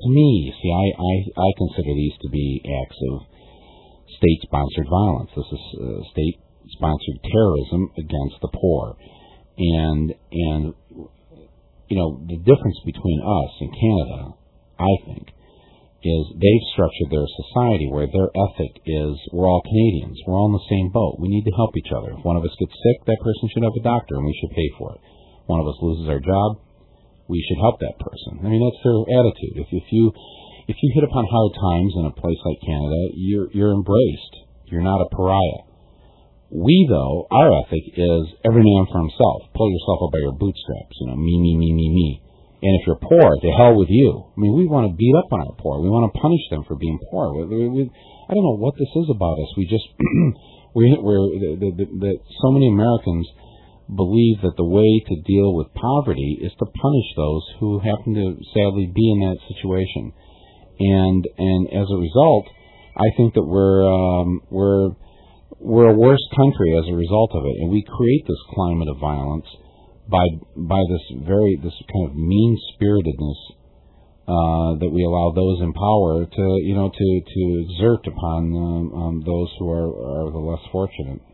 to me, see, I consider these to be acts of state-sponsored violence. This is state-sponsored terrorism against the poor. And the difference between us and Canada, I think, is they've structured their society where their ethic is we're all Canadians. We're all in the same boat. We need to help each other. If one of us gets sick, that person should have a doctor, and we should pay for it. One of us loses our job, we should help that person. I mean, that's their attitude. If you hit upon hard times in a place like Canada, you're embraced. You're not a pariah. We, though, our ethic is every man for himself. Pull yourself up by your bootstraps. Me. And if you're poor, to hell with you. I mean, we want to beat up on our poor. We want to punish them for being poor. I don't know what this is about us. We just that so many Americans believe that the way to deal with poverty is to punish those who happen to sadly be in that situation. And as a result, I think that we're a worse country as a result of it, and we create this climate of violence by this kind of mean-spiritedness that we allow those in power to exert upon those who are the less fortunate.